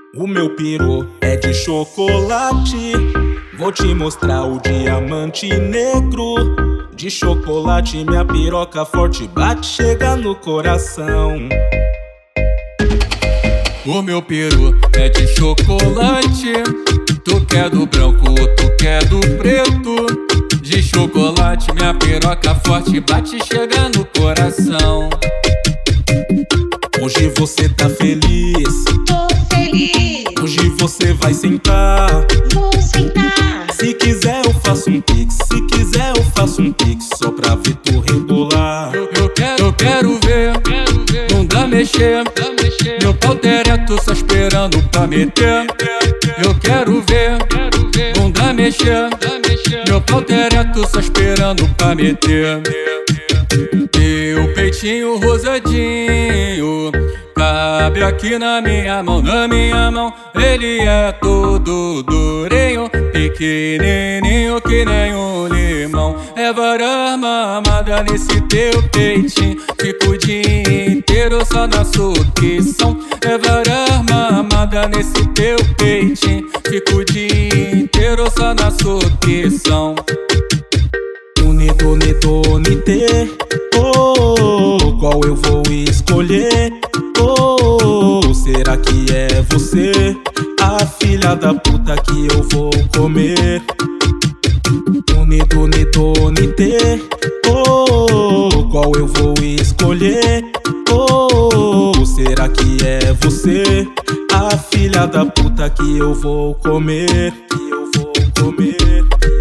O meu peru é de chocolate. Vou te mostrar o diamante negro. De chocolate minha piroca forte bate, chega no coração. O meu peru é de chocolate. Tu quer do branco, tu quer do preto. De chocolate minha piroca forte bate, chega no coração. Hoje você tá feliz? Tô feliz. Hoje você vai sentar? Vou sentar. Se quiser eu faço um pix, se quiser eu faço um pix, só pra ver tu rebolar. Eu quero ver, não dá mexer. Meu pau direto só esperando pra meter. Eu quero ver, não dá mexer. Meu pau direto só esperando pra meter. Teu peitinho rosadinho cabe aqui na minha mão, ele é todo durinho, pequenininho que nem um limão. É varar mamada nesse teu peitinho, fico o dia inteiro só na sucção. É varar mamada nesse teu peitinho, fico o dia inteiro só na sucção. Unite, oh, qual eu vou escolher? Oh, será que é você, a filha da puta que eu vou comer? Unite, oh, qual eu vou escolher? Oh, será que é você, a filha da puta que eu vou comer? Que eu vou comer.